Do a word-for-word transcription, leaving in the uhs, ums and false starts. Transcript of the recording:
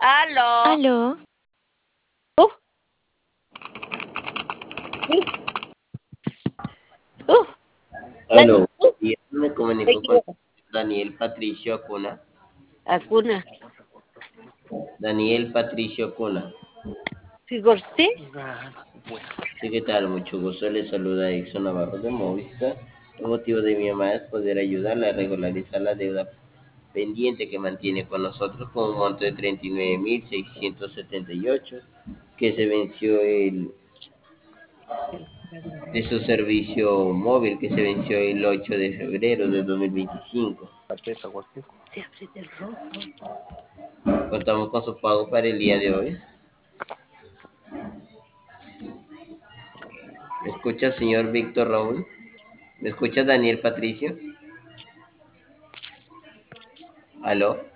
Aló. Aló, Uh, uh, uh, Dani, Aló, uh, y me me comunico con equivoco. Daniel Patricio Acuna. ¿Alguna? Daniel Patricio Acuna. ¿Figor sí? Sí, ¿qué tal? Mucho gusto. Le saluda Exxon Navarro de Movistar. El motivo de mi llamada es poder ayudarle a regularizar la deuda pendiente que mantiene con nosotros con un monto de treinta y nueve mil seiscientos setenta y ocho que se venció el, de su servicio móvil que se venció el ocho de febrero de dos mil veinticinco. Se abre del rojo. Contamos con su pago para el día de hoy. ¿Me escucha, señor Víctor Raúl? ¿Me escucha, Daniel Patricio? ¿Aló?